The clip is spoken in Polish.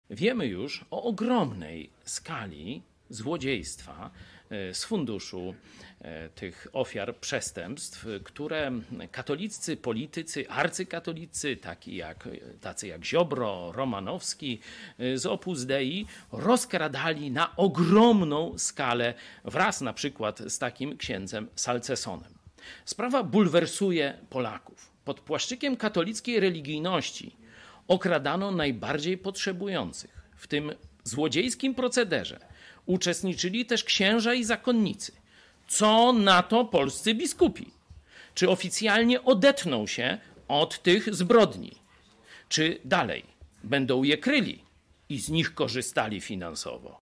Wiemy już o ogromnej skali złodziejstwa z funduszu tych ofiar przestępstw, które katoliccy politycy, arcykatolicy, tacy jak Ziobro, Romanowski z Opus Dei, rozkradali na ogromną skalę wraz na przykład z takim księdzem Salcesonem. Sprawa bulwersuje Polaków. Pod płaszczykiem katolickiej religijności okradano najbardziej potrzebujących. W tym złodziejskim procederze uczestniczyli też księża i zakonnicy. Co na to polscy biskupi? Czy oficjalnie odetną się od tych zbrodni? Czy dalej będą je kryli i z nich korzystali finansowo?